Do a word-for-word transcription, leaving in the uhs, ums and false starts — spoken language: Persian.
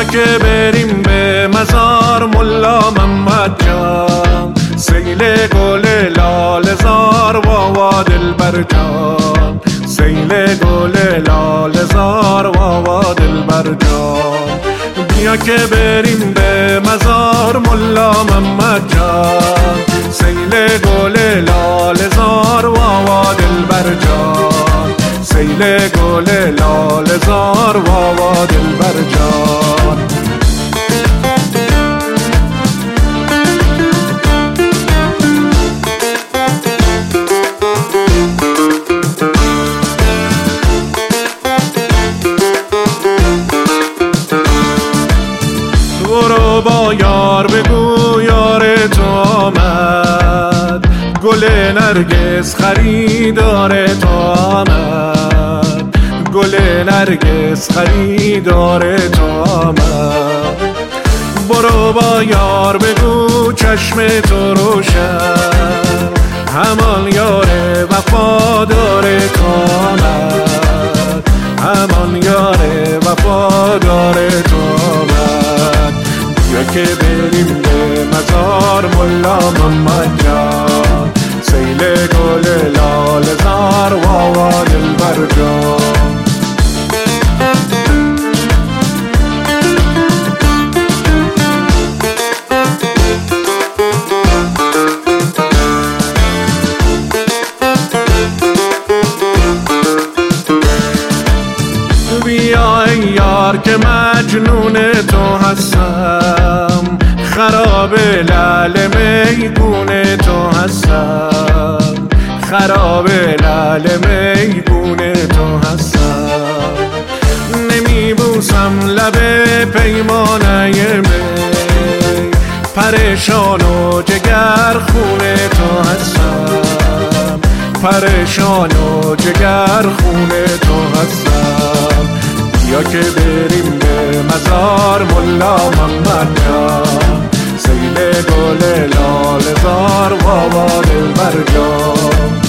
که بریم به مزار ملا محمد جان، سیل گل لاله زار واوا دلبر جان، سیل گل لاله زار واوا دلبر جان. بیا که بریم به مزار ملا محمد جان، سیل گل لاله زار واوا دلبر جان، سیل گل لاله زار واوا دلبر جان. برو با یار بگو یار تو آمد، گل نرگس خریدار تو آمد، گل نرگس خریدار تو آمد. برو با یار بگو چشم تو روشن، همان یار وفادار تو آمد، همان یار وفادار تو آمد. بیا که بریم به مزار ملا محمد جان، سیل گل لاله زار واوا دلبر جان. بیا ای یار که مجنون تو هستم، خراب لعل میگون تو هستم، خراب لعل میگون تو هستم. نمیبوسم لب پیمانه می، پریشان و جگر خون تو هستم، پریشان و جگر خون تو هستم. بیا که بریم به مزار ملا محمد جان، سیل گل لاله زار واوا دلبر جان.